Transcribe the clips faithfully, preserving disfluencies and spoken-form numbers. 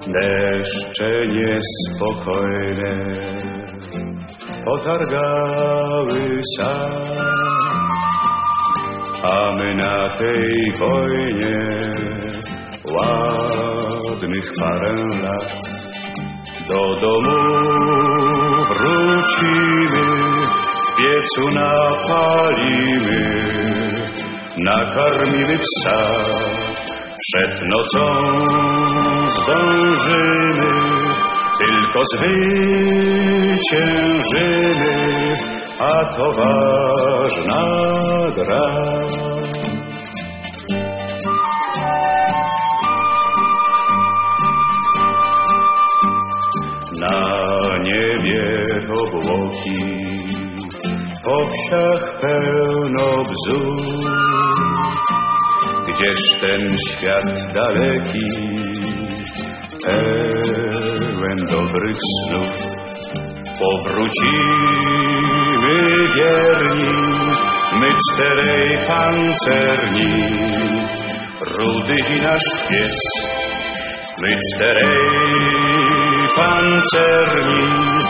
Deszcze niespokojne potargały sad, a my na tej wojnie ładnych parę lat. Do domu wrócimy, w piecu napalimy, nakarmimy psa. Przed nocą zdążymy, tylko zwyciężymy, a to ważna gra. Na niebie obłoki, po wsiach pełno bzów. Gdzież ten świat daleki, pełen dobrych snów. Powrócimy wierni, my czterej pancerni, Rudy i nasz pies. My czterej pancerni,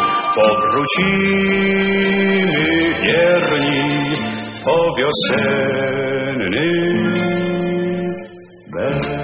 powrócimy wierni po wiosennych belkach.